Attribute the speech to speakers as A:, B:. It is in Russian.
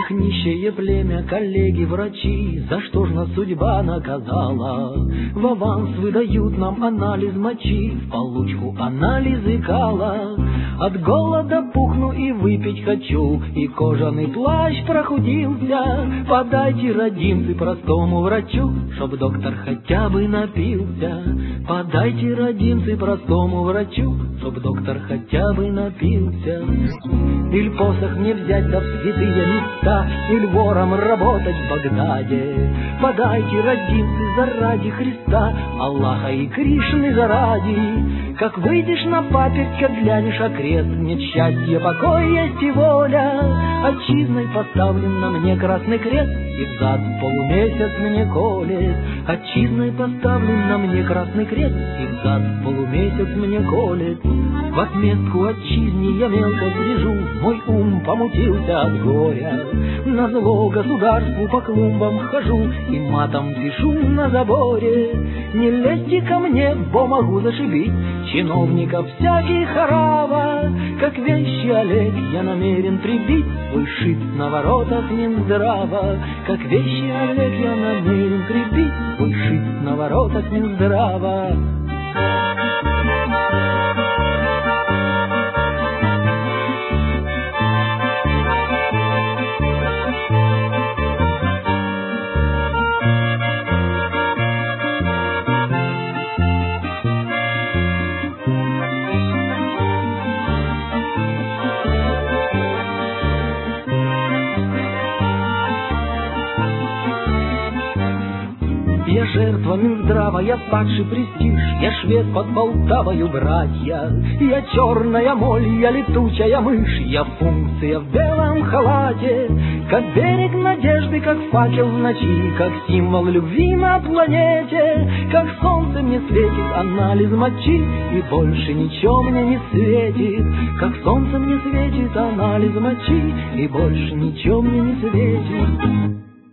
A: Эх, нищее племя, коллеги, врачи, за что ж нас судьба наказала? В аванс выдают нам анализ мочи, в получку анализы кала. От голода пухну и выпить хочу, и кожаный плащ прохудился. Подайте, родимцы, простому врачу, чтоб доктор хотя бы напился. Подайте, родимцы, простому врачу, чтоб доктор хотя бы напился. Иль посох мне взять да в святые места, иль вором работать в Багдаде. Подайте, родимцы, заради Христа, Аллаха и Кришны заради. Как выйдешь на паперть, как глянешь окрест, нет счастья, покой есть и воля. Отчизной поставлен на мне красный крест, и взад полумесяц мне колет. Отчизной поставлен на мне красный крест, и взад полумесяц мне колет. В отместку отчизне я мелко брежу, мой ум помутился от горя. Назло государству по клумбам хожу и матом пишу на заборе. Не лезьте ко мне, бо могу зашибить чиновников всяких орава. Как вещи Олег я намерен прибить свой шип на воротах Минздрава. Как вещи Олег я намерен прибить свой шип на воротах Минздрава. Я жертва Минздрава, я падший престиж, я швед под Полтавою, братья. Я черная моль, я летучая мышь, я функция в белом халате. Как берег надежды, как факел в ночи, как символ любви на планете. Как солнце мне светит анализ мочи, и больше ничего мне не светит. Как солнце мне светит анализ мочи, и больше ничего мне не светит.